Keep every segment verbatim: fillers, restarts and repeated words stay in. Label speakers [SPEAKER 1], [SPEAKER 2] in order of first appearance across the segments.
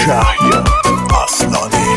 [SPEAKER 1] Kahya Aslani.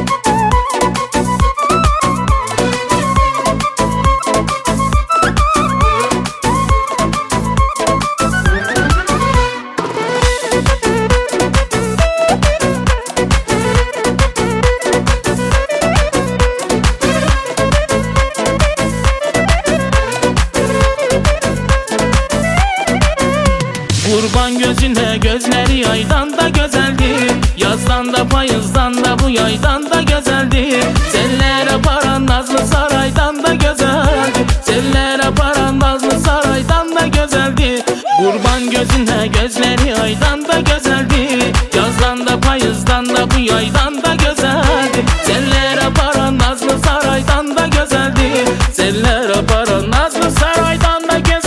[SPEAKER 2] Kurban gözüne gözleri aydan da güzeldi, yazdan da payızdan da bu yaydan da güzeldi. Sellere paran nazlı saraydan da güzeldi, sellere paran nazlı saraydan da güzeldi. Kurban gözüne gözleri aydan da güzeldi, yazdan da payızdan da bu yaydan da güzeldi. Sellere paran nazlı saraydan da güzeldi, sellere paran nazlı saraydan da güzeldi.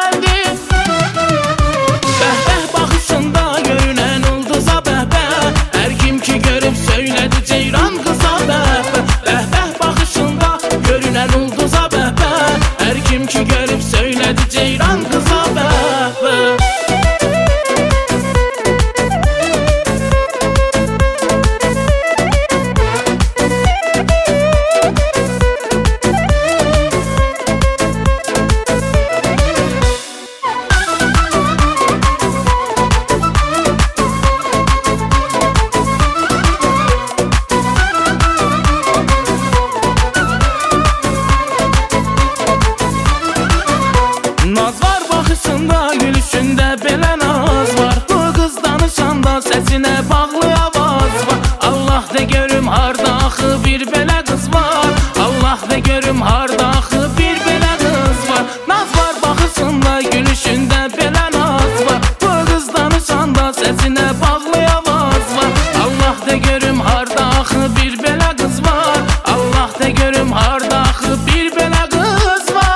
[SPEAKER 2] Ki görüp söyledi ceyran kıza be. Naz var baxışında, gülüşündə belə naz var. Bu qız danışanda səsinə bağlı avaz var. Allah de görüm harda axı bir belə qız var. Allah de görüm harda axı bir belə qız var. Naz var baxışında, gülüşündə belə naz var. Bu qız danışanda səsinə bağlı avaz var. Allah de görüm harda axı bir belə qız var. Allah de görüm harda axı bir belə qız var.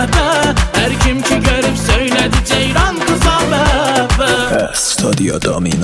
[SPEAKER 1] Studio Dummy.